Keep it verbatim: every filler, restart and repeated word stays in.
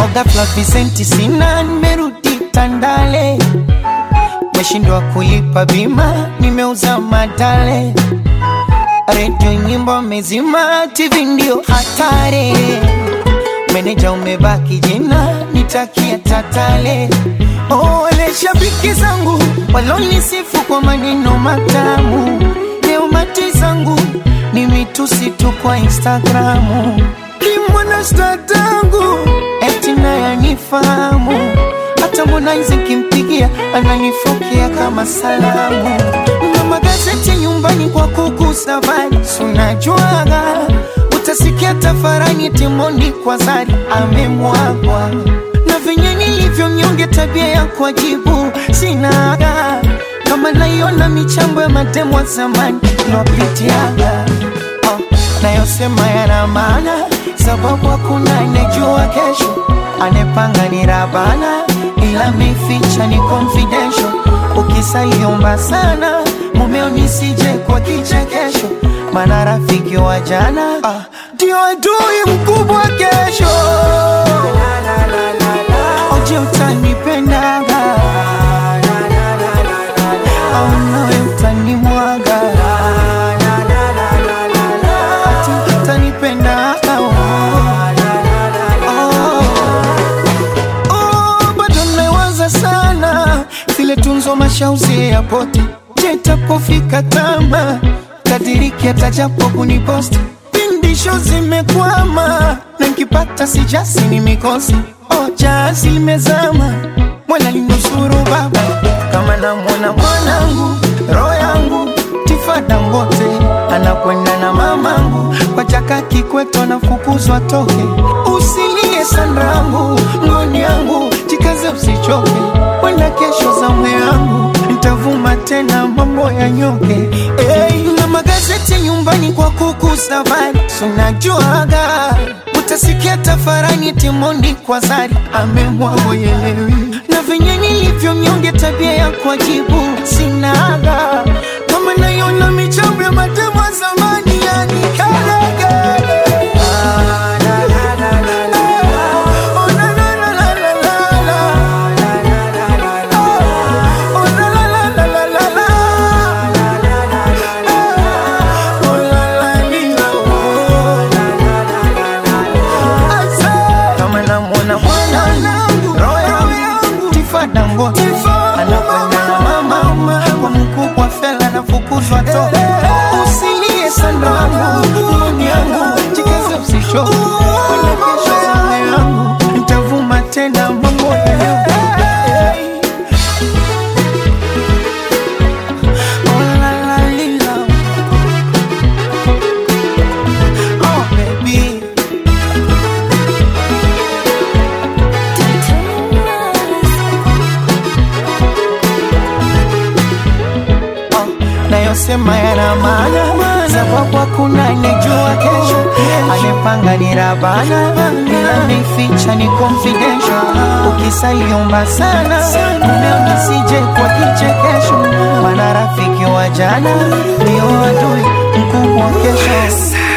ghafla visenti sina, nimerudi Tandale. Meshindwa kulipa bima, nimeuza madale. Radio nyimbo mezima, T V ndio hatari. Meneja umebaki jina, nitakia tatale. Oh, wale shabiki zangu walonisifu kwa maneno matamu, leo mati zangu ni mitusi tu kwa Instagramu. Kimwana statangu eti naye nifahamu, hata Harmonize kimpigia ananifokea kama salamu. Na magazeti nyumbani kwa kuku safari, unajuaga utasikia tafarani Timoni kwa Zari amemwagwa. Na venye nilivyo mnyonge tabia ya kujibu sinaga, kama naiona michambo ya mademu wa zamani nopitiaga. Oh, nayosema yana maana, sababu hakuna anejua kesho. Anepanga ni Rabana, ila mificha ni confidential. Ukisaliomba sana, mumeo nisije kwa kichekesho, maana rafiki wa jana ndio ah, adui mkubwa kesho. Oje utanipendaga au nawe utanimwaga, ati utanipendaga. Oh, bado nawaza sana zile tunzo mashauzi ya poti. Je, tapofika tama kadiriki atajapo kuniposti. Pindisho zimekwama na nikipata sijasi ni mikosi. Oh, jazi limezama, mwana linusuru baba. Kama na mwana mwanangu, roho yangu Tifada Ngote anakwenda na mamangu, kwa Jaka Kikwete nafukuzwa toke. Usilie sanrangu, ngoni yangu jikaze usichoke, wenda kesho za mwe yangu nitavuma tena mambo ya nyoke. Hey, na magazeti nyumbani kwa kuku safari, unajuaga utasikia tafarani Timoni kwa Zari amemwagwa yelewi. Na venye nilivyo mnyonge tabia ya kujibu sinaga, kama naiona michambo ya mademu wa zamani yani kalaga. Anakwenda na mama, kwa mkubwa fela nafukuzwa toke. Usilie sanrangu, ngoni yangu jikaze usichoke, wenda kesho za yangu nitavuma tena mambo ya nyoke. Oh la la lila, oh baby. Nayosema yana maana, sababu hakuna anejua kesho. Anepanga ni Rabana, ila mificha ni confidential. Ukisaliomba sana, mumeo nisije kwa kichekesho, maana rafiki wa jana ndio adui mkubwa kesho.